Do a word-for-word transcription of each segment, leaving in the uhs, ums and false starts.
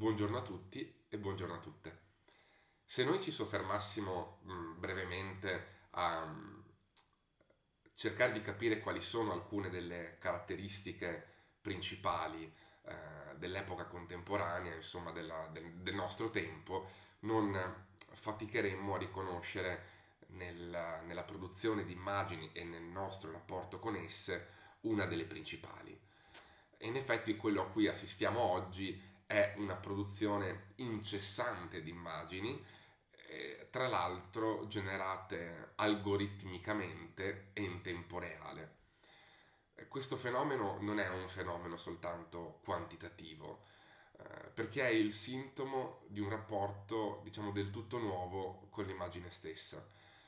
Buongiorno a tutti e buongiorno a tutte. Se noi ci soffermassimo mh, brevemente a mh, cercare di capire quali sono alcune delle caratteristiche principali eh, dell'epoca contemporanea, insomma della- del, del nostro tempo, non faticheremmo a riconoscere nel- nella produzione di immagini e nel nostro rapporto con esse una delle principali. E in effetti quello a cui assistiamo oggi è una produzione incessante di immagini, eh, tra l'altro generate algoritmicamente e in tempo reale. Eh, Questo fenomeno non è un fenomeno soltanto quantitativo, eh, perché è il sintomo di un rapporto, diciamo, del tutto nuovo con l'immagine stessa.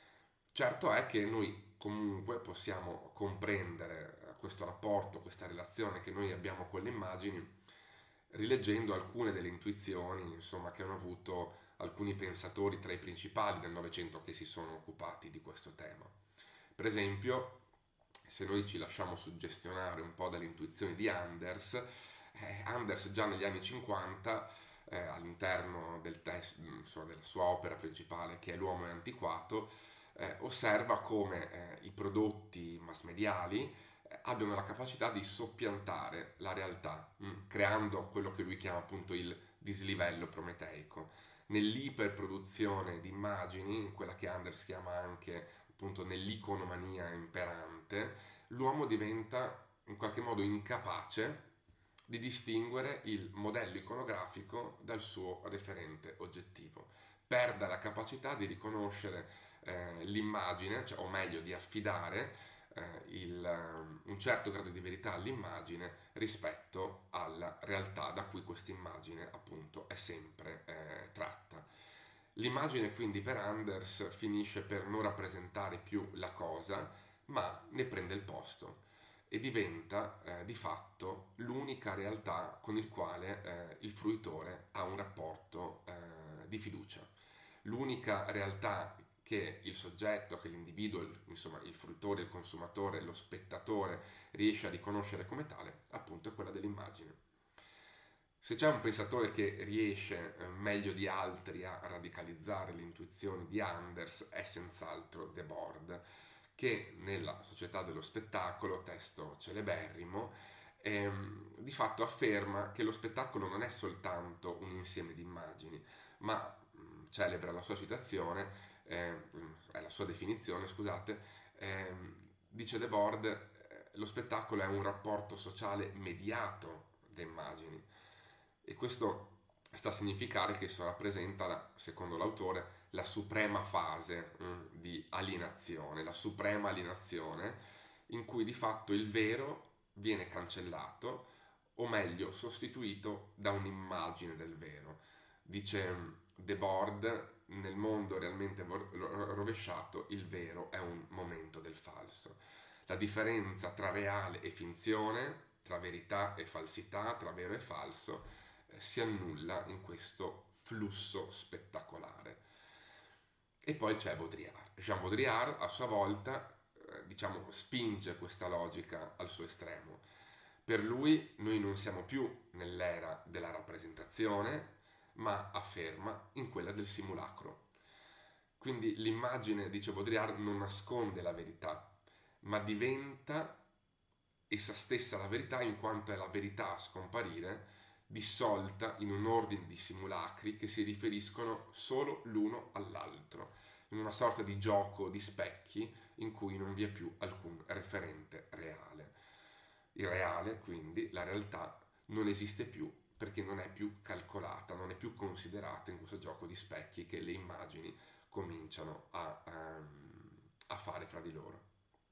Certo è che noi comunque possiamo comprendere eh, questo rapporto, questa relazione che noi abbiamo con le immagini, rileggendo alcune delle intuizioni, insomma, che hanno avuto alcuni pensatori tra i principali del Novecento che si sono occupati di questo tema. Per esempio, se noi ci lasciamo suggestionare un po' dalle intuizioni di Anders, eh, Anders già negli anni cinquanta, eh, all'interno del test, insomma, della sua opera principale che è L'uomo è antiquato, eh, osserva come eh, i prodotti mass mediali eh, abbiano la capacità di soppiantare la realtà, mh, creando quello che lui chiama appunto il dislivello prometeico. Nell'iperproduzione di immagini, quella che Anders chiama anche appunto nell'iconomania imperante, l'uomo diventa in qualche modo incapace di distinguere il modello iconografico dal suo referente oggettivo. Perde la capacità di riconoscere eh, l'immagine, cioè, o meglio di affidare eh, il, um, un certo grado di verità all'immagine rispetto alla realtà da cui questa immagine appunto è sempre eh, tratta. L'immagine quindi per Anders finisce per non rappresentare più la cosa, ma ne prende il posto e diventa eh, di fatto l'unica realtà con il quale eh, il fruitore ha un rapporto eh, di fiducia. L'unica realtà che il soggetto, che l'individuo, il- insomma il fruitore, il consumatore, lo spettatore riesce a riconoscere come tale, appunto è quella dell'immagine. Se c'è un pensatore che riesce eh, meglio di altri a radicalizzare le intuizioni di Anders è senz'altro Debord, che nella Società dello Spettacolo, testo celeberrimo, ehm, di fatto afferma che lo spettacolo non è soltanto un insieme di immagini, ma mh, celebra la sua citazione, eh, è la sua definizione, scusate, ehm, dice Debord, eh, lo spettacolo è un rapporto sociale mediato da immagini e questo sta a significare che esso rappresenta, secondo l'autore, la suprema fase mm, di alienazione, la suprema alienazione in cui di fatto il vero viene cancellato o meglio sostituito da un'immagine del vero. Dice mm, Debord, nel mondo realmente rovesciato il vero è un momento del falso. La differenza tra reale e finzione, tra verità e falsità, tra vero e falso, eh, si annulla in questo flusso spettacolare. E poi c'è Baudrillard. Jean Baudrillard a sua volta eh, diciamo, spinge questa logica al suo estremo. Per lui noi non siamo più nell'era della rappresentazione, ma afferma in quella del simulacro. Quindi l'immagine, dice Baudrillard, non nasconde la verità, ma diventa essa stessa la verità in quanto è la verità a scomparire, dissolta in un ordine di simulacri che si riferiscono solo l'uno all'altro, in una sorta di gioco di specchi in cui non vi è più alcun referente reale. Il reale, quindi, la realtà, non esiste più perché non è più calcolata, non è più considerata in questo gioco di specchi che le immagini cominciano a, um, a fare fra di loro.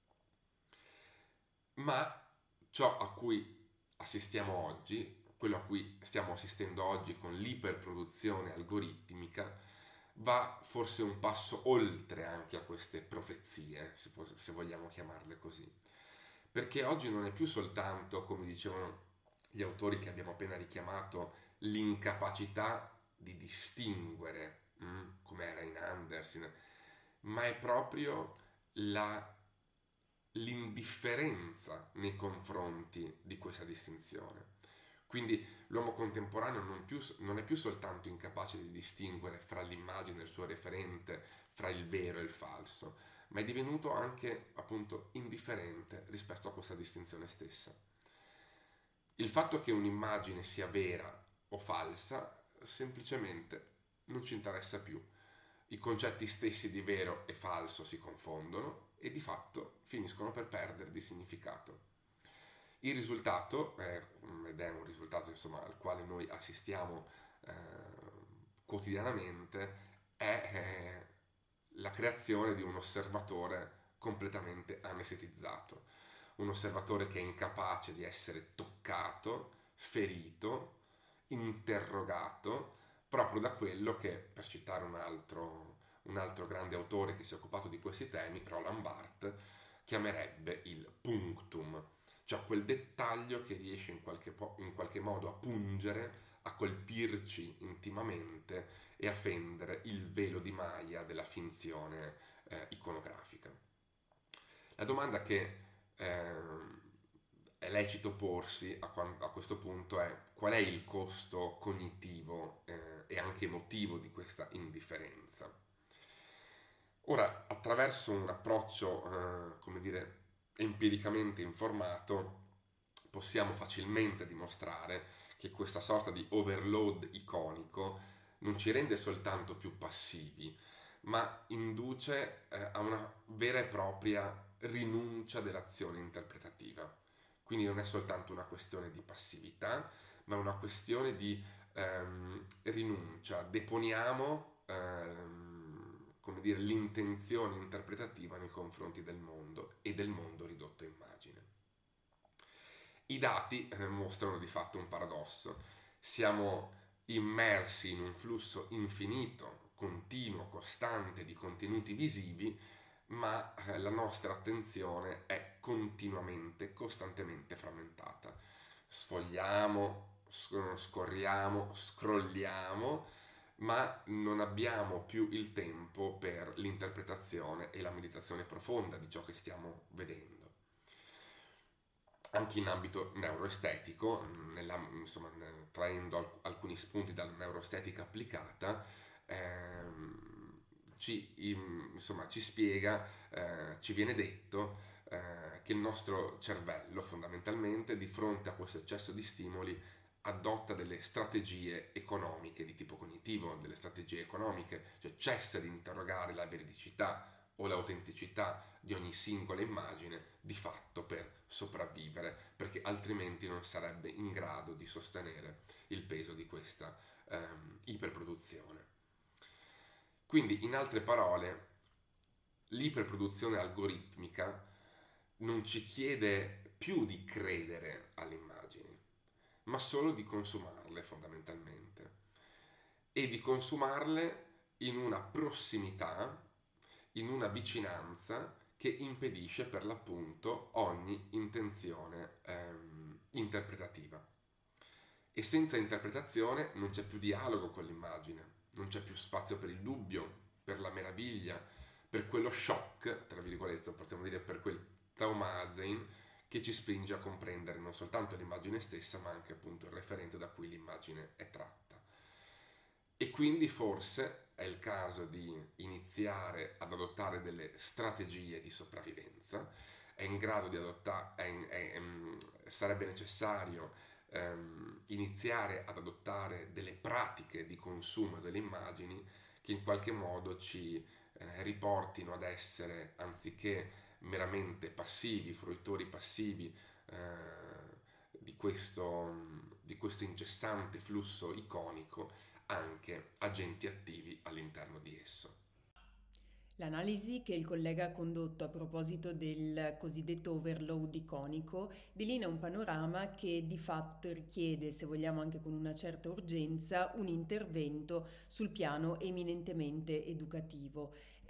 Ma ciò a cui assistiamo oggi, quello a cui stiamo assistendo oggi con l'iperproduzione algoritmica, va forse un passo oltre anche a queste profezie, se, può- se vogliamo chiamarle così. Perché oggi non è più soltanto, come dicevano gli autori che abbiamo appena richiamato, l'incapacità di distinguere, mm, come era in Andersen, ma è proprio la l'indifferenza nei confronti di questa distinzione. Quindi l'uomo contemporaneo non, più, non è più soltanto incapace di distinguere fra l'immagine e il suo referente, fra il vero e il falso, ma è divenuto anche appunto indifferente rispetto a questa distinzione stessa. Il fatto che un'immagine sia vera o falsa semplicemente non ci interessa più. I concetti stessi di vero e falso si confondono e di fatto finiscono per perdere di significato. Il risultato, eh, ed è un risultato insomma, al quale noi assistiamo eh, quotidianamente, è eh, la creazione di un osservatore completamente anestetizzato, un osservatore che è incapace di essere toccato, ferito, interrogato, proprio da quello che, per citare un altro, un altro grande autore che si è occupato di questi temi, Roland Barthes, chiamerebbe il punctum, cioè quel dettaglio che riesce in qualche, po- in qualche modo a pungere, a colpirci intimamente e a fendere il velo di Maya della finzione eh, iconografica. La domanda che eh, è lecito porsi a, a questo punto è: qual è il costo cognitivo eh, e anche emotivo di questa indifferenza? Ora, attraverso un approccio, eh, come dire, empiricamente informato, possiamo facilmente dimostrare che questa sorta di overload iconico non ci rende soltanto più passivi, ma induce eh, a una vera e propria rinuncia dell'azione interpretativa. Quindi non è soltanto una questione di passività, ma una questione di ehm, rinuncia. Deponiamo ehm, come dire, l'intenzione interpretativa nei confronti del mondo e del mondo ridotto a immagine. I dati eh, mostrano di fatto un paradosso. Siamo immersi in un flusso infinito, continuo, costante di contenuti visivi, ma eh, la nostra attenzione è continuamente, costantemente frammentata. Sfogliamo, scorriamo, scrolliamo, ma non abbiamo più il tempo per l'interpretazione e la meditazione profonda di ciò che stiamo vedendo. Anche in ambito neuroestetico, nella, insomma, traendo alc- alcuni spunti dalla neuroestetica applicata, ehm, ci, insomma, ci spiega, eh, ci viene detto eh, che il nostro cervello fondamentalmente di fronte a questo eccesso di stimoli adotta delle strategie economiche di tipo cognitivo, delle strategie economiche, cioè cessa di interrogare la veridicità o l'autenticità di ogni singola immagine di fatto per sopravvivere, perché altrimenti non sarebbe in grado di sostenere il peso di questa ehm, iperproduzione. Quindi, in altre parole, l'iperproduzione algoritmica non ci chiede più di credere alle immagini, ma solo di consumarle fondamentalmente, e di consumarle in una prossimità, in una vicinanza che impedisce per l'appunto ogni intenzione ehm, interpretativa. E senza interpretazione non c'è più dialogo con l'immagine, non c'è più spazio per il dubbio, per la meraviglia, per quello shock, tra virgolette, possiamo dire per quel taumazein che ci spinge a comprendere non soltanto l'immagine stessa, ma anche appunto il referente da cui l'immagine è tratta. E quindi forse è il caso di iniziare ad adottare delle strategie di sopravvivenza. È in grado di adottare, è, è, è, sarebbe necessario ehm, iniziare ad adottare delle pratiche di consumo delle immagini che in qualche modo ci eh, riportino ad essere, anziché meramente passivi, fruitori passivi eh, di, questo, di questo incessante flusso iconico, anche agenti attivi all'interno di esso. L'analisi che il collega ha condotto a proposito del cosiddetto overload iconico delinea un panorama che di fatto richiede, se vogliamo anche con una certa urgenza, un intervento sul piano eminentemente educativo. È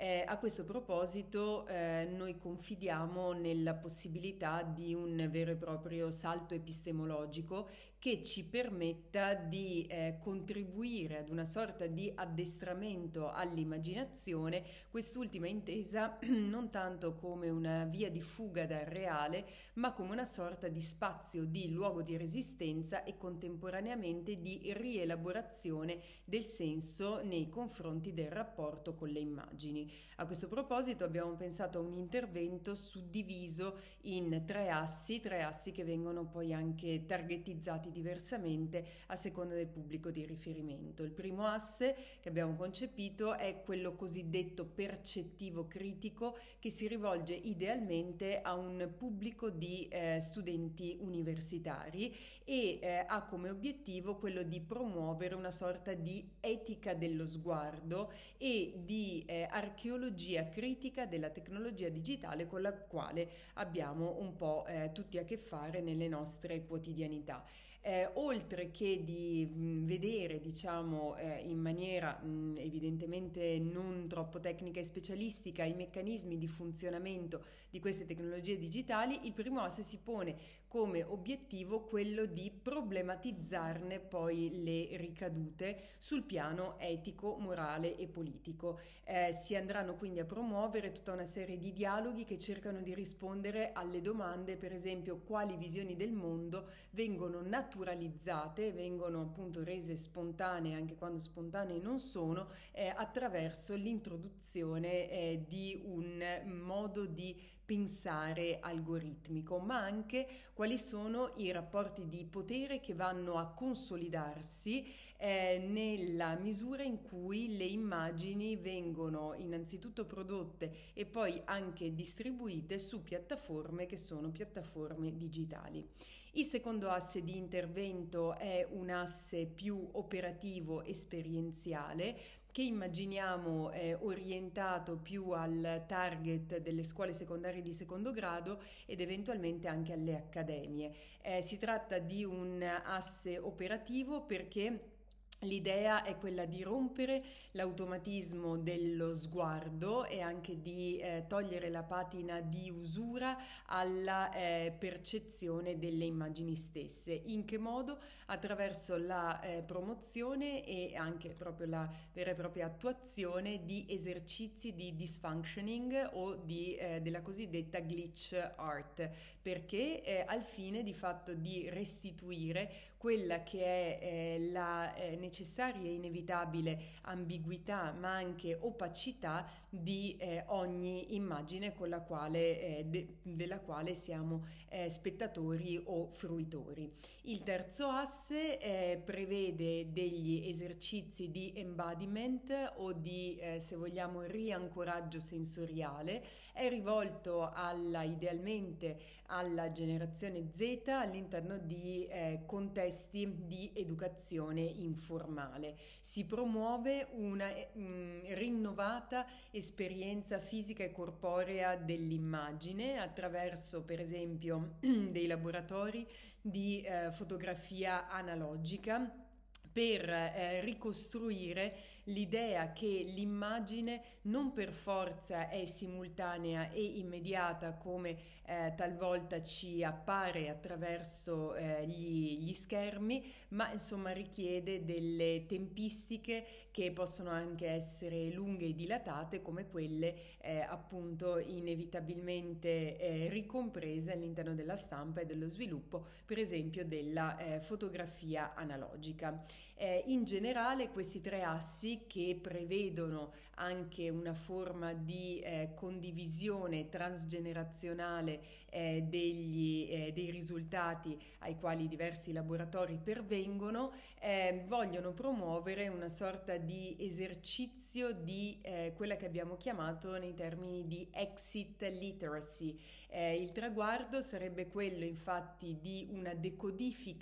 Eh, a questo proposito eh, noi confidiamo nella possibilità di un vero e proprio salto epistemologico che ci permetta di eh, contribuire ad una sorta di addestramento all'immaginazione, quest'ultima intesa non tanto come una via di fuga dal reale, ma come una sorta di spazio, di luogo di resistenza e contemporaneamente di rielaborazione del senso nei confronti del rapporto con le immagini. A questo proposito abbiamo pensato a un intervento suddiviso in tre assi, tre assi che vengono poi anche targetizzati diversamente a seconda del pubblico di riferimento. Il primo asse che abbiamo concepito è quello cosiddetto percettivo critico, che si rivolge idealmente a un pubblico di eh, studenti universitari e eh, ha come obiettivo quello di promuovere una sorta di etica dello sguardo e di eh, archeologia critica della tecnologia digitale con la quale abbiamo un po' eh, tutti a che fare nelle nostre quotidianità. Eh, oltre che di mh, vedere, diciamo, eh, in maniera mh, evidentemente non troppo tecnica e specialistica i meccanismi di funzionamento di queste tecnologie digitali, il primo asse si pone come obiettivo quello di problematizzarne poi le ricadute sul piano etico, morale e politico. Eh, si andranno quindi a promuovere tutta una serie di dialoghi che cercano di rispondere alle domande, per esempio, quali visioni del mondo vengono naturalizzate, vengono appunto rese spontanee, anche quando spontanee non sono, eh, attraverso l'introduzione eh, di un modo di pensare algoritmico, ma anche quali sono i rapporti di potere che vanno a consolidarsi eh, nella misura in cui le immagini vengono innanzitutto prodotte e poi anche distribuite su piattaforme che sono piattaforme digitali. Il secondo asse di intervento è un asse più operativo esperienziale che immaginiamo eh, orientato più al target delle scuole secondarie di secondo grado ed eventualmente anche alle accademie. Eh, si tratta di un asse operativo perché l'idea è quella di rompere l'automatismo dello sguardo e anche di eh, togliere la patina di usura alla eh, percezione delle immagini stesse. In che modo? Attraverso la eh, promozione e anche proprio la vera e propria attuazione di esercizi di dysfunctioning o di, eh, della cosiddetta glitch art, perché eh, al fine di fatto di restituire quella che è eh, la eh, necessaria e inevitabile ambiguità ma anche opacità di eh, ogni immagine con la quale, eh, de- della quale siamo eh, spettatori o fruitori. Il terzo asse eh, prevede degli esercizi di embodiment o di, eh, se vogliamo, riancoraggio sensoriale. È rivolto alla, idealmente alla generazione Z all'interno di eh, contesti di educazione informale. Si promuove una mh, rinnovata esperienza fisica e corporea dell'immagine attraverso, per esempio, dei laboratori di eh, fotografia analogica per eh, ricostruire l'idea che l'immagine non per forza è simultanea e immediata come eh, talvolta ci appare attraverso eh, gli, gli schermi, ma insomma richiede delle tempistiche che possono anche essere lunghe e dilatate, come quelle eh, appunto inevitabilmente eh, ricomprese all'interno della stampa e dello sviluppo, per esempio della eh, fotografia analogica. Eh, in generale questi tre assi, che prevedono anche una forma di eh, condivisione transgenerazionale eh, degli, eh, dei risultati ai quali diversi laboratori pervengono, eh, vogliono promuovere una sorta di esercizio di eh, quella che abbiamo chiamato nei termini di exit literacy. Eh, il traguardo sarebbe quello infatti di una decodifica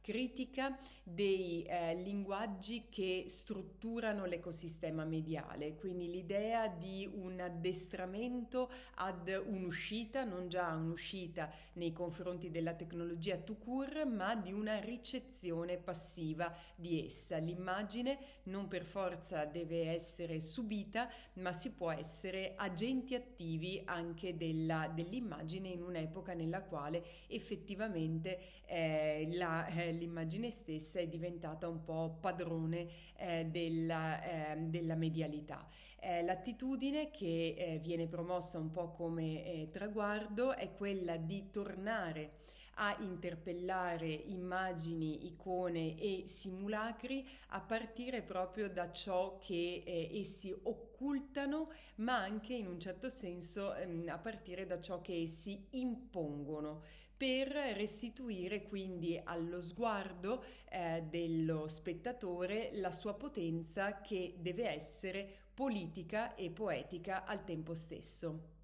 critica dei eh, linguaggi che strutturano l'ecosistema mediale, quindi l'idea di un addestramento ad un'uscita, non già un'uscita nei confronti della tecnologia tout court, ma di una ricezione passiva di essa. L'immagine non per forza deve essere subita, ma si può essere agenti attivi anche della, dell'immagine in un'epoca nella quale effettivamente eh, la, eh, l'immagine stessa è diventata un po' padrone eh, della, eh, della medialità. Eh, l'attitudine che eh, viene promossa un po' come eh, traguardo è quella di tornare a interpellare immagini, icone e simulacri a partire proprio da ciò che eh, essi occultano, ma anche in un certo senso ehm, a partire da ciò che essi impongono, per restituire quindi allo sguardo eh, dello spettatore la sua potenza, che deve essere politica e poetica al tempo stesso.